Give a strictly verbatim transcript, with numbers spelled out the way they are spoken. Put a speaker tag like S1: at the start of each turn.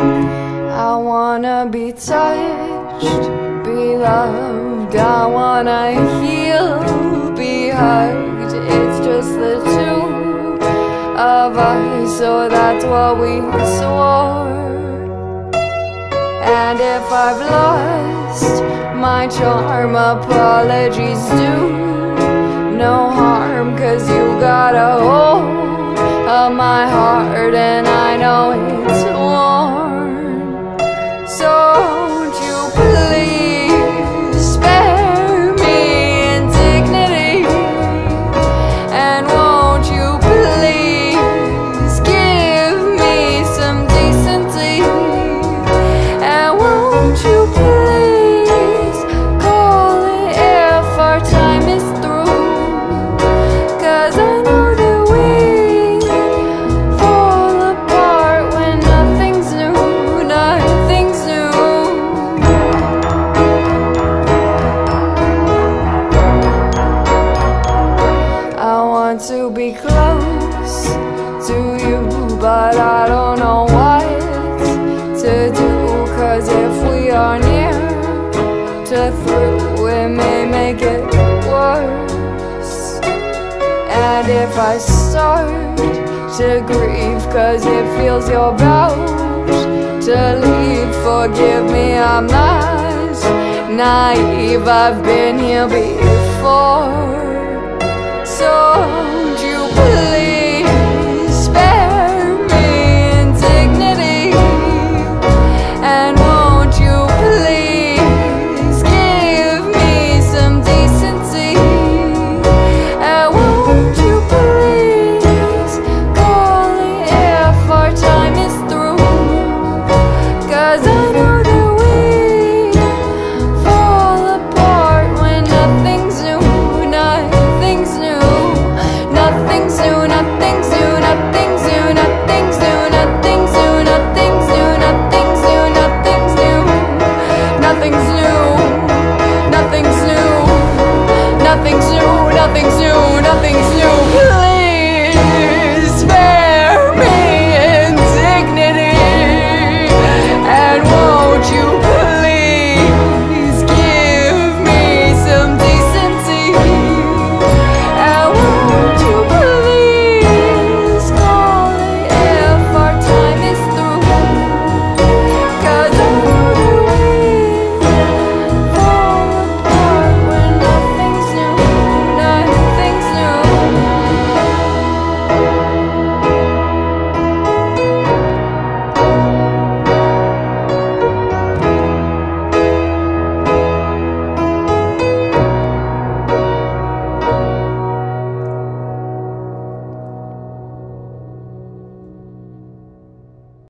S1: I wanna be touched, be loved. I wanna heal, be hugged. It's just the two of us, so that's what we swore. And if I've lost my charm, apologies do no harm, 'cause you got a hold of my heart and I know it's worn. So won't you please spare me indignity, and won't you please give me some decency, and won't you please call it if our time is through, 'cause I know that we fall apart when nothing's new, nothing's new. I want to be close to you, but I don't know what to do, 'cause if we are near to through, it may make it worse. And if I start to grieve, 'cause it feels you're about to leave, forgive me, I'm not naive, I've been here before. So